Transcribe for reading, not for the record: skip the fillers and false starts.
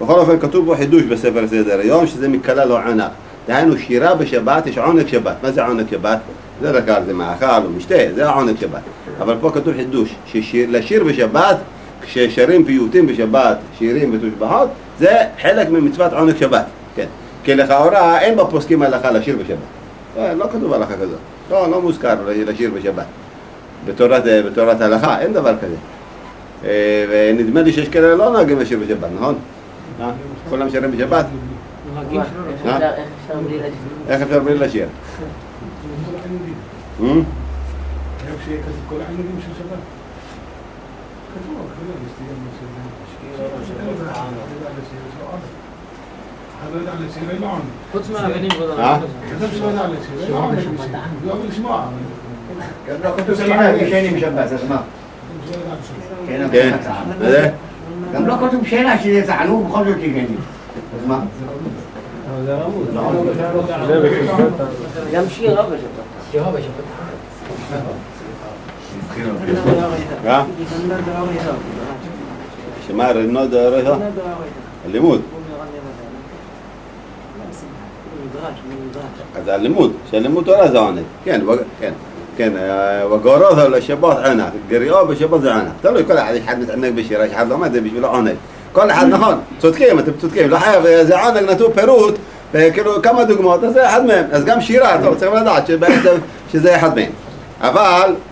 בכל אופן כתוב בו חידוש בספר סדר היום, שזה מכלל לו ענק. דהיינו שירה בשבת, יש עונג שבת. מה זה עונג שבת? זה רק זה מאכל או משתה, זה העונג שבת. אבל פה כתוב חידוש, שלשיר בשבת, כששרים פיוטים בשבת, שירים ותושבחות, זה חלק ממצוות עונג שבת. כן. כי לכאורה אין בפוסקים הלכה לשיר בשבת. לא כתוב הלכה כזאת. לא מוזכר לשיר בשבת. בתורת ההלכה, אין דבר כזה. ונדמה לי שיש כאלה לא נוהגים לשיר בשבת, נכון? כולם שרים בשבת? איך אפשר בלי לשיר? כל העינויים של שבת. כתוב, חוץ מהאבנים כבוד הרב. לא לשמוע. גם לא כתוב שינה ישנים בשבת, אז מה? כן. גם לא כתוב שינה שזה צענו, בכל זאת ישנים. אז מה? גם שירה בשבת. שירה בשבת. שמה רנות דאורייתא? הלימוד. אז הלימוד, שהלימוד תורה זה עונג. כן, וגורותו לשבת ענק, גריעו בשבת זה ענק. תלוי, כל אחד מתענג בשירה, אחד לומד זה בשבילו עונג. כל אחד נכון, צודקים, אתם צודקים, לא חייב, זה עונג נתנו פירוט, כאילו כמה דוגמאות, אז זה אחד מהם. אז גם שירה, טוב, צריכים לדעת שזה אחד מהם. אבל